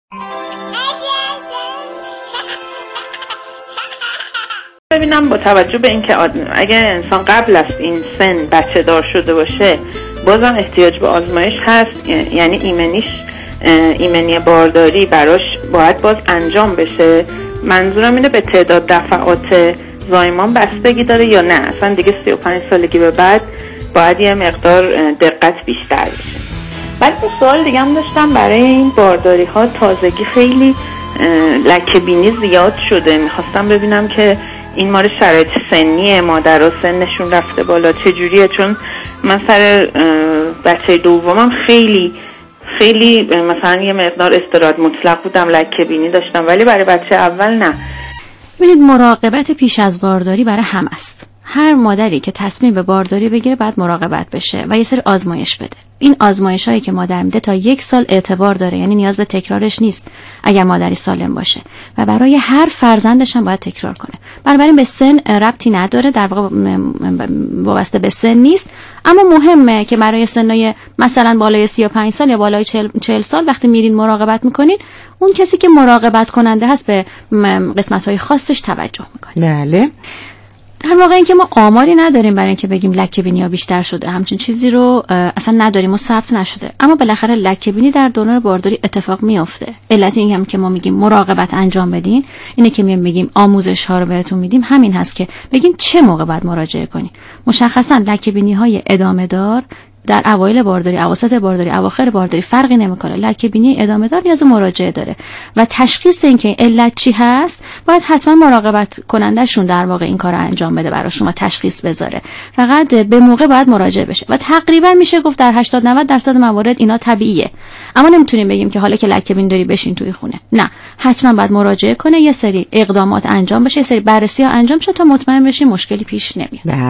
ببینم با توجه به اینکه اگر انسان قبل از این سن بچه دار شده باشه بازم احتیاج به آزمایش هست، یعنی ایمنی بارداری براش باید باز انجام بشه. منظورم اینه به تعداد دفعات زایمان بستگی داره یا نه اصلا دیگه 35 سالگی به بعد باید یه مقدار دقت بیشتر بشه. ولی سوال دیگه هم داشتم، برای این بارداری ها تازگی خیلی لکه بینی زیاد شده، میخواستم ببینم که این مال شرایط سنیه، مادرها سنشون رفته بالا چجوریه؟ چون من سر بچه دومم خیلی مثلا یه مقدار استراحت مطلق بودم، لکه بینی داشتم، ولی برای بچه اول نه. ببینید مراقبت پیش از بارداری برای هم است. هر مادری که تصمیم به بارداری بگیره باید مراقبت بشه و یه سری آزمایش بده. این آزمایش هایی که مادر میده تا 1 سال اعتبار داره، یعنی نیاز به تکرارش نیست اگر مادری سالم باشه و برای هر فرزندش هم باید تکرار کنه. بنابراین به سن ربطی نداره، در واقع وابسته به سن نیست، اما مهمه که برای سنای مثلا بالای 35 سال یا بالای 40 سال وقتی میرین مراقبت میکنین، اون کسی که مراقبت کننده هست به قسمت‌های خاصش توجه میکنه. بله. در واقع این که ما آماری نداریم برای اینکه بگیم لکه بینی ها بیشتر شده، همچین چیزی رو اصلا نداریم و ثبت نشده، اما بالاخره لکه بینی در دوران بارداری اتفاق میفته. علت این هم که ما میگیم مراقبت انجام بدین، اینه که میگیم آموزش ها رو بهتون میدیم، همین هست که بگیم چه موقع باید مراجعه کنین. مشخصا لکه بینی های ادامه دار در اوایل بارداری، اواسط بارداری، اواخر بارداری فرقی نمیکنه. لکه بینی ادامه دار نیاز به مراجعه داره و تشخیص این که علت چی هست باید حتما مراقبت کنندشون در واقع این کارو انجام بده براشون و تشخیص بذاره. فقط به موقع باید مراجعه بشه و تقریبا میشه گفت در 80-90% موارد اینا طبیعیه. اما نمیتونیم بگیم که حالا که لکه بینی داری بشین توی خونه. نه، حتما باید مراجعه کنه، یه سری اقدامات انجام بشه، یه سری بررسی ها انجام شه تا مطمئن بشیم مشکلی پیش نمیاد.